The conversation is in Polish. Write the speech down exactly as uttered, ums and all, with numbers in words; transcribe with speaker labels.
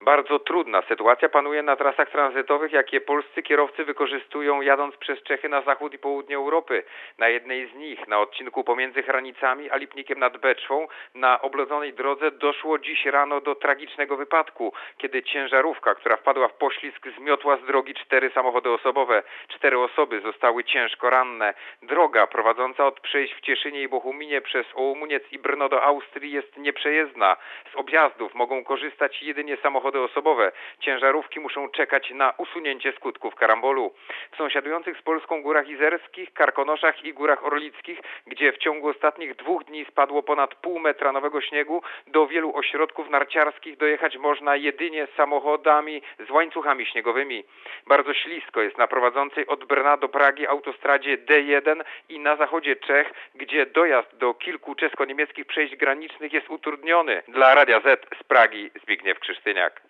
Speaker 1: Bardzo trudna sytuacja panuje na trasach tranzytowych, jakie polscy kierowcy wykorzystują jadąc przez Czechy na zachód i południe Europy. Na jednej z nich, na odcinku pomiędzy Hranicami a Lipnikiem nad Beczwą, na oblodzonej drodze doszło dziś rano do tragicznego wypadku, kiedy ciężarówka, która wpadła w poślizg, zmiotła z drogi cztery samochody osobowe. Cztery osoby zostały ciężko ranne. Droga prowadząca od przejść w Cieszynie i Bochuminie przez Ołomuniec i Brno do Austrii jest nieprzejezdna. Z objazdów mogą korzystać jedynie samochody osobowe. Ciężarówki muszą czekać na usunięcie skutków karambolu. W sąsiadujących z Polską Górach Izerskich, Karkonoszach i Górach Orlickich, gdzie w ciągu ostatnich dwóch dni spadło ponad pół metra nowego śniegu, do wielu ośrodków narciarskich dojechać można jedynie samochodami z łańcuchami śniegowymi. Bardzo ślisko jest na prowadzącej od Brna do Pragi autostradzie D jeden i na zachodzie Czech, gdzie dojazd do kilku czesko-niemieckich przejść granicznych jest utrudniony. Dla Radia Z z Pragi Zbigniew Krzysztyniak.